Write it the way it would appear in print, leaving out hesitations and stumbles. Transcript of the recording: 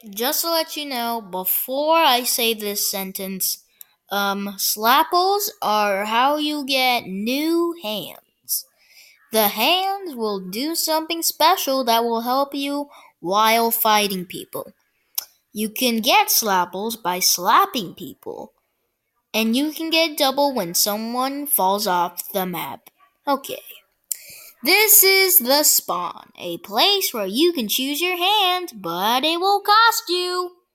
Just to let you know, before I say this sentence, slapples are how you get new hands. The hands will do something special that will help you while fighting people. You can get slapples by slapping people, and you can get double when someone falls off the map. Okay. This is the spawn, a place where you can choose your hand, but it will cost you.